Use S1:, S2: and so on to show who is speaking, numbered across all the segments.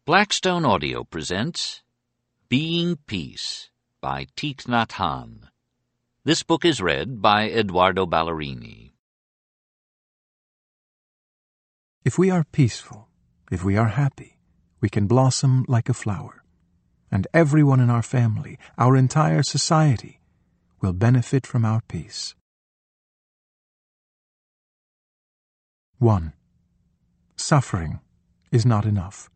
S1: Blackstone Audio presents Being Peace by Thich Nhat Hanh. This book is read by Eduardo Ballerini.
S2: If we are peaceful, if we are happy, we can blossom like a flower, and everyone in our family, our entire society, will benefit from our peace. 1. Suffering is not enough.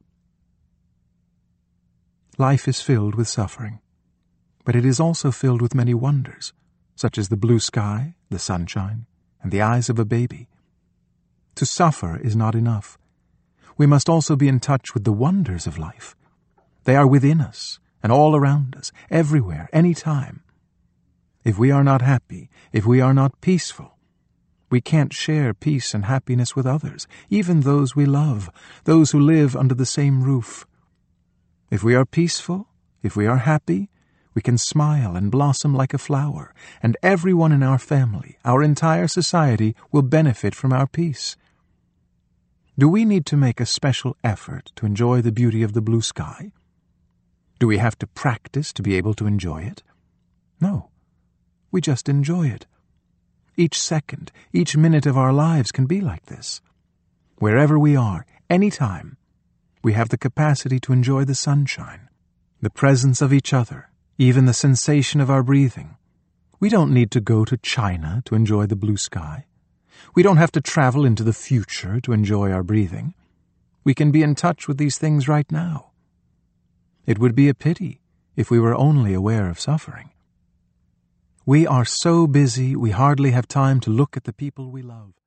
S2: Life is filled with suffering, but it is also filled with many wonders, such as the blue sky, the sunshine, and the eyes of a baby. To suffer is not enough. We must also be in touch with the wonders of life. They are within us and all around us, everywhere, any time. If we are not happy, if we are not peaceful, we can't share peace and happiness with others, even those we love, those who live under the same roof. If we are peaceful, if we are happy, we can smile and blossom like a flower, and everyone in our family, our entire society, will benefit from our peace. Do we need to make a special effort to enjoy the beauty of the blue sky? Do we have to practice to be able to enjoy it? No. We just enjoy it. Each second, each minute of our lives can be like this. Wherever we are, any time, we have the capacity to enjoy the sunshine, the presence of each other, even the sensation of our breathing. We don't need to go to China to enjoy the blue sky. We don't have to travel into the future to enjoy our breathing. We can be in touch with these things right now. It would be a pity if we were only aware of suffering. We are so busy we hardly have time to look at the people we love.